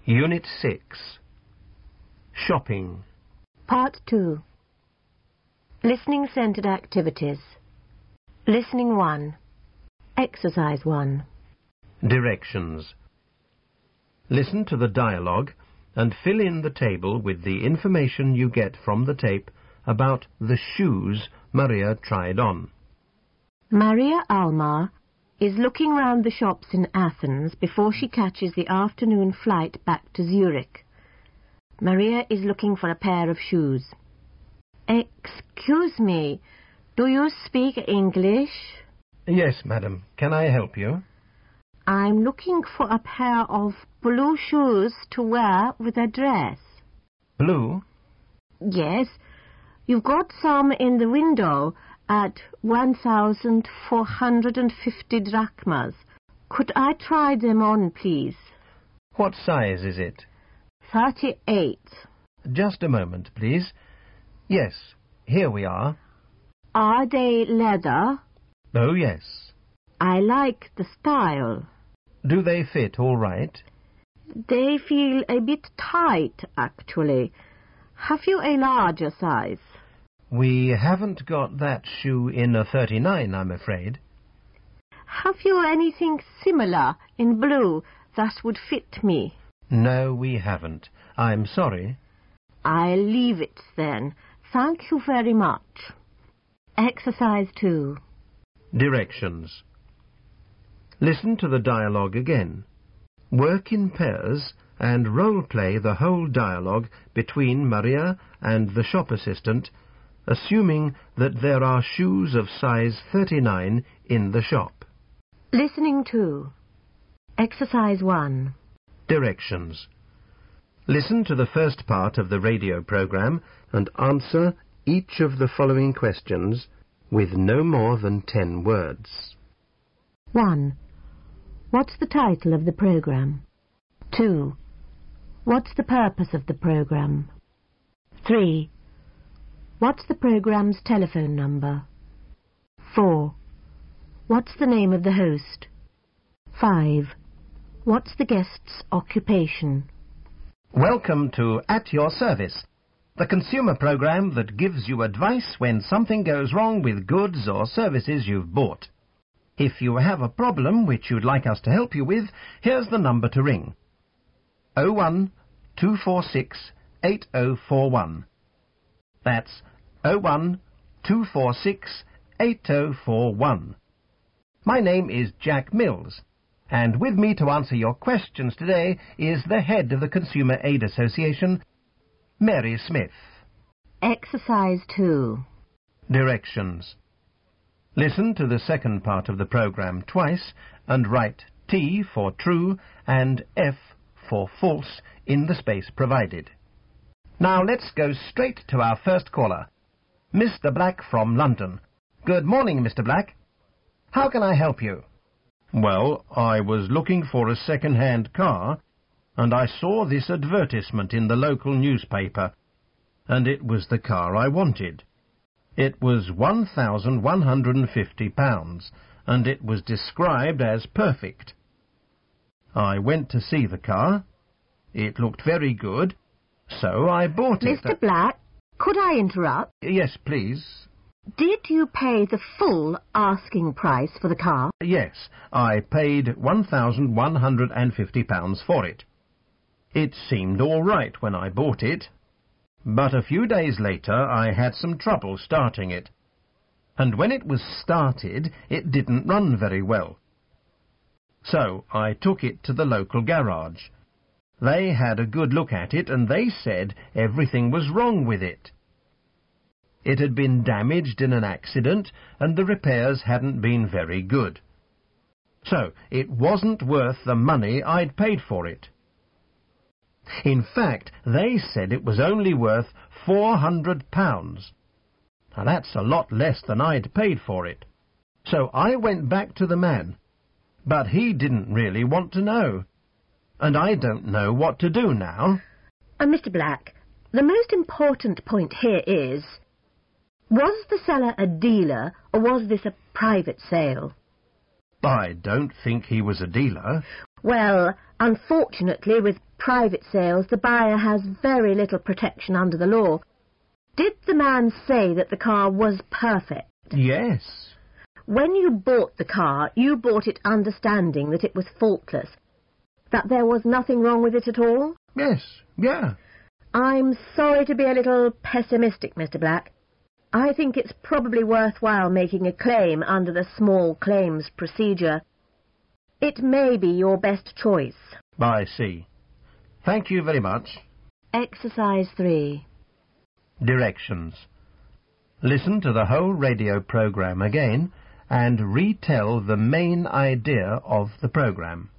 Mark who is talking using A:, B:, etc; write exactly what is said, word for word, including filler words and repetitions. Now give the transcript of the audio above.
A: Unit six. Shopping.
B: Part two. Listening-centred activities. Listening one. Exercise one.
A: Directions. Listen to the dialogue and fill in the table with the information you get from the tape about the shoes Maria tried on.
B: Maria Almar is looking round the shops in Athens before she catches the afternoon flight back to Zurich. Maria is looking for a pair of shoes. Excuse me, do you speak English?
A: Yes, madam. Can I help you?
B: I'm looking for a pair of blue shoes to wear with a dress.
A: Blue?
B: Yes. You've got some in the window at one thousand four hundred fifty drachmas. Could I try them on, please?
A: What size is it?
B: thirty-eight.
A: Just a moment, please. Yes, here we are.
B: Are they leather?
A: Oh, yes.
B: I like the style.
A: Do they fit all right?
B: They feel a bit tight, actually. Have you a larger size?
A: We haven't got that shoe in a thirty-nine, I'm afraid.
B: Have you anything similar in blue that would fit me?
A: No, we haven't. I'm sorry.
B: I'll leave it then. Thank you very much. Exercise two.
A: Directions. Listen to the dialogue again. Work in pairs and role-play the whole dialogue between Maria and the shop assistant, assuming that there are shoes of size thirty-nine in the shop.
B: Listening two. Exercise one.
A: Directions. Listen to the first part of the radio program and answer each of the following questions with no more than ten words.
B: one. What's the title of the program? two. What's the purpose of the program? three. What's the program's telephone number? four. What's the name of the host? five. What's the guest's occupation?
A: Welcome to At Your Service, the consumer program that gives you advice when something goes wrong with goods or services you've bought. If you have a problem which you'd like us to help you with, here's the number to ring. oh one, two four six, eight oh four one. That's oh one, two four six, eight oh four one. My name is Jack Mills, and with me to answer your questions today is the head of the Consumer Aid Association, Mary Smith.
B: Exercise two.
A: Directions. Listen to the second part of the program twice and write T for true and F for false in the space provided. Now let's go straight to our first caller, Mister Black from London. Good morning, Mister Black. How can I help you? Well, I was looking for a second-hand car, and I saw this advertisement in the local newspaper, and it was the car I wanted. It was one thousand one hundred fifty pounds, and it was described as perfect. I went to see the car. It looked very good, so I bought it.
B: Mister Black, could I interrupt?
A: Yes, please.
B: Did you pay the full asking price for the car?
A: Yes, I paid one thousand one hundred fifty pounds for it. It seemed all right when I bought it, but a few days later I had some trouble starting it, and when it was started it didn't run very well. So I took it to the local garage. They had a good look at it and they said everything was wrong with it. It had been damaged in an accident and the repairs hadn't been very good. So it wasn't worth the money I'd paid for it. In fact, they said it was only worth four hundred pounds. Now that's a lot less than I'd paid for it. So I went back to the man, but he didn't really want to know. And I don't know what to do now.
B: Uh, Mister Black, the most important point here is, was the seller a dealer or was this a private sale?
A: I don't think he was a dealer.
B: Well, unfortunately, with private sales, the buyer has very little protection under the law. Did the man say that the car was perfect?
A: Yes.
B: When you bought the car, you bought it understanding that it was faultless, that there was nothing wrong with it at all?
A: Yes, yeah.
B: I'm sorry to be a little pessimistic, Mister Black. I think it's probably worthwhile making a claim under the small claims procedure. It may be your best choice.
A: I see. Thank you very much.
B: Exercise three.
A: Directions. Listen to the whole radio program again and retell the main idea of the program.